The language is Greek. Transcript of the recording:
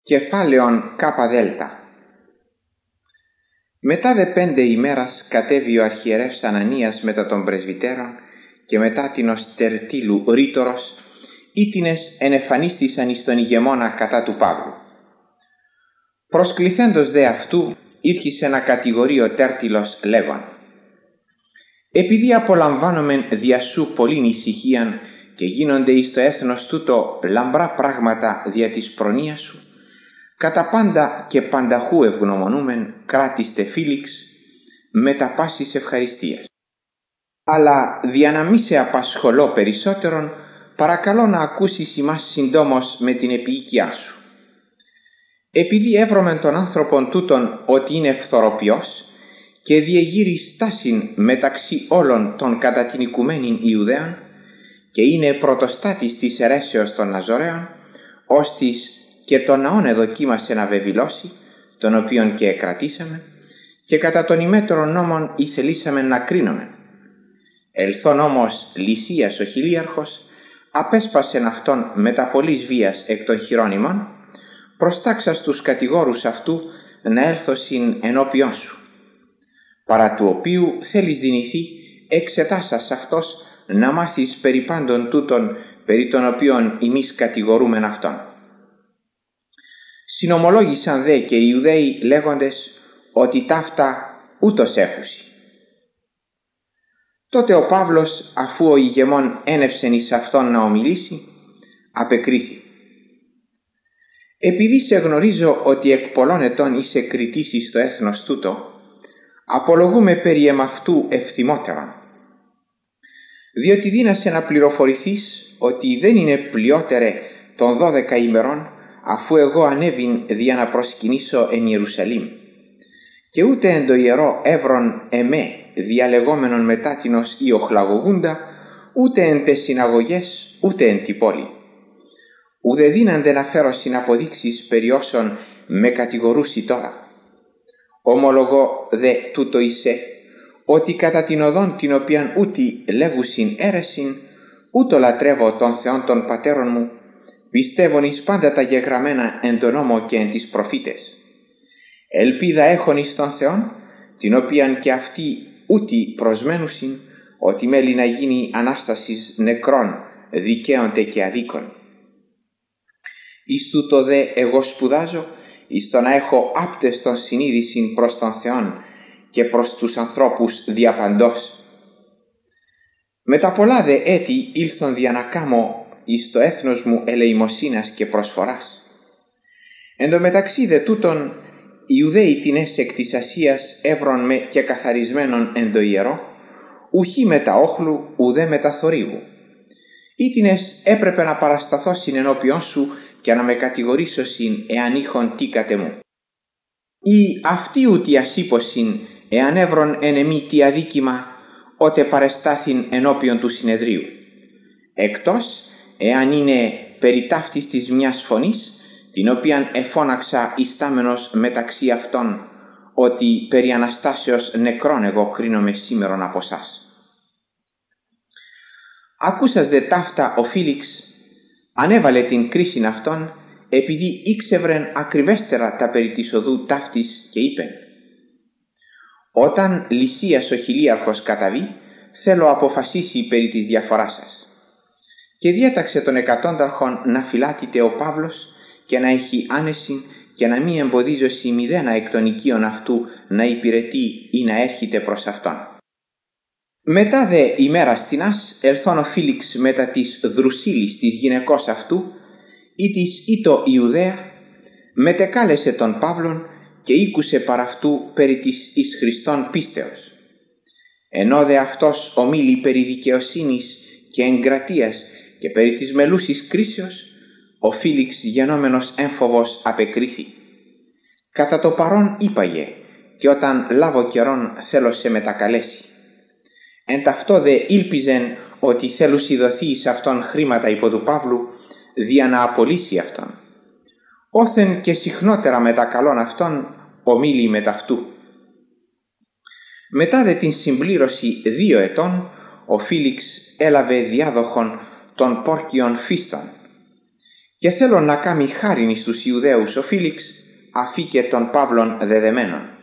Κεφάλαιον ΚΔ. Μετά δε 5 ημέρας κατέβη ο αρχιερεύς Ανανίας μετά των πρεσβυτέρων και μετά τινος Τερτήλου ρήτορος, ήτινες ενεφανίστησαν εις τον ηγεμόνα κατά του Παύλου. Προσκληθέντος δε αυτού ήρχισε να κατηγορεί ο Τέρτυλος λέγον: «Επειδή απολαμβάνομεν δια σου πολλήν ησυχίαν και γίνονται εις το έθνος τούτο λαμπρά πράγματα δια της προνοίας σου, κατά πάντα και πανταχού ευγνωμονούμεν κράτιστε Φήλιξ με τα πάσης ευχαριστίας. Αλλά δια να μη σε απασχολώ περισσότερον, παρακαλώ να ακούσεις ημάς συντόμως με την επιοικιά σου. Επειδή έβρωμεν τον άνθρωπον τούτον ότι είναι φθοροποιός και διεγείρει στάσιν μεταξύ όλων των κατά την οικουμένην Ιουδαίων και είναι πρωτοστάτης της αιρέσεως των Ναζωραίων, ώστις και τον ναόν εδοκίμασε να βεβηλώσει, τον οποίον και εκρατήσαμε, και κατά των ημέτερων νόμων ηθελήσαμε να κρίνομεν. Ελθόν όμως Λυσίας ο χιλίαρχος απέσπασεν αυτόν μετά πολλής βίας εκ των χειρών ημών, προστάξας τους κατηγόρους αυτού να έλθωσιν ενώπιόν σου, παρά του οποίου θέλεις δυνηθεί εξετάσας αυτός να μάθεις περί πάντων τούτων περί των οποίων εμείς κατηγορούμεν αυτόν». Συνομολόγησαν δε και οι Ιουδαίοι λέγοντες ότι ταύτα ούτως έχουσι. Τότε ο Παύλος, αφού ο ηγεμόν ένευσεν εις αυτόν να ομιλήσει, απεκρίθη: «Επειδή σε γνωρίζω ότι εκ πολλών ετών είσαι κριτής εις το έθνος τούτο, απολογούμε περί εμαυτού ευθυμότερον. Διότι δύνασε να πληροφορηθείς ότι δεν είναι πλειότερε των 12 ημερών αφού εγώ ανέβην δια να προσκυνήσω εν Ιερουσαλήμ, και ούτε εν το ιερό εύρον εμέ διαλεγόμενον μετάτινος ή οχλαγωγούντα, ούτε εν τες συναγωγές, ούτε εν την πόλη. Ουδε δύνανται να φέρω συναποδείξεις περί όσων με κατηγορούσι τώρα. Ομολογώ δε τούτο εισέ, ότι κατά την οδόν την οποίαν ούτι λέγουσιν αίρεσιν, ούτω λατρεύω τον Θεόν των πατέρων μου, πιστεύων εις πάντα τα γεγραμμένα εν τον νόμο και εν τις προφήτες. Ελπίδα έχων εις τον Θεόν, την οποίαν και αυτοί ούτι προσμένουσιν, ότι μέλει να γίνει Ανάστασης νεκρών, δικαίονται και αδίκων. Εις τούτο δε εγώ σπουδάζω, εις το να έχω άπτεστον συνείδησιν προς τον Θεόν και προς τους ανθρώπους διαπαντός. Με τα πολλά δε έτη ήλθον δια να κάμω εις το έθνος μου ελεημοσύνας και προσφοράς. Εν τω μεταξύ δε τούτον, οι Ιουδαίοι τινές εκ της Ασίας έβρον με και καθαρισμένον εν το ιερό, ουχή με τα όχλου, ουδέ με τα θορύβου. Ήτινες έπρεπε να παρασταθώ συν ενώπιον σου και να με κατηγορήσωσιν εάν είχον τι κατεμού. Ή αυτοί ούτι ασύπωσιν εάν έβρον εν εμή τι αδίκημα, ότε παρεστάθην ενώπιον του συνεδρίου. Εκτός εάν είναι περί ταύτης της μιας φωνής, την οποίαν εφώναξα ιστάμενος μεταξύ αυτών, ότι περί Αναστάσεως νεκρών εγώ κρίνομαι σήμερον από σας. Ακούσας δε ταύτα ο Φήλιξ ανέβαλε την κρίσιν αυτών, επειδή ήξευρεν ακριβέστερα τα περί της οδού ταύτης, και είπεν: «Όταν Λυσίας ο χιλίαρχος καταβεί, θέλω αποφασίσει περί της διαφοράς σας». Και διέταξε τον εκατόνταρχον να φυλάτηται ο Παύλος και να έχει άνεση και να μη εμποδίζωση μηδένα εκ των οικείων αυτού να υπηρετεί ή να έρχεται προς αυτόν. Μετά δε ημέρας τινάς ελθόν ο Φήλιξ μετά της Δρουσίλης της γυναικός αυτού ή της ήτο Ιουδαία, μετεκάλεσε τον Παύλον και ήκουσε παρά αυτού περί της εις Χριστόν πίστεως. Ενώ δε αυτός ομίλει περί δικαιοσύνης και εγκρατείας και περί της μελούσης κρίσεως, ο Φήλιξ γενόμενος έμφοβος απεκρίθη: «Κατά το παρόν είπαγε, και όταν λάβω καιρόν θέλω σε μετακαλέσει». Εν ταυτό δε ήλπιζεν ότι θέλουσι δοθεί εις αυτόν χρήματα υπό του Παύλου, δια να απολύσει αυτόν. Όθεν και συχνότερα μετακαλών αυτόν ομίλει με ταυτού. Μετά δε την συμπλήρωση 2 ετών, ο Φήλιξ έλαβε διάδοχον των Πόρκιων Φίστων, και θέλω να κάνει χάριν εις τους Ιουδαίους ο Φήλιξ, αφή και των Παύλων δεδεμένων.